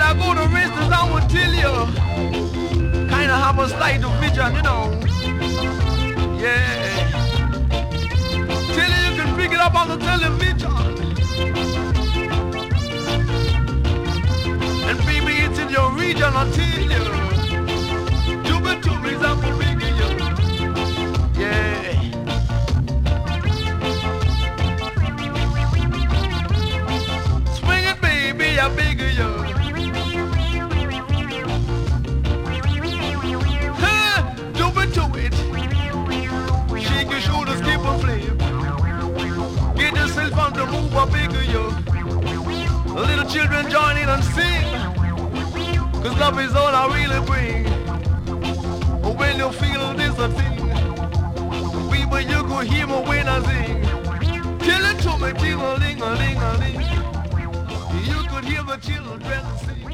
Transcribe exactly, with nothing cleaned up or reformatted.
I go to races, I will tell you. Kinda have a slight vision, you know. Yeah. Tell you you can pick it up on the television. And baby, it's in your region, I tell you. You been to me, I'm gonna big you. Yeah. Swing it, baby, I beg you. Huh, jump into it. Shake your shoulders, keep on playing. Get yourself on the move, I beg you. Little children join in and sing. Cause love is all I really bring. When you feel this a thing, people you could hear me when I sing. Tell it to me, ting-a-ling-a-ling-a-ling. You could hear the children sing.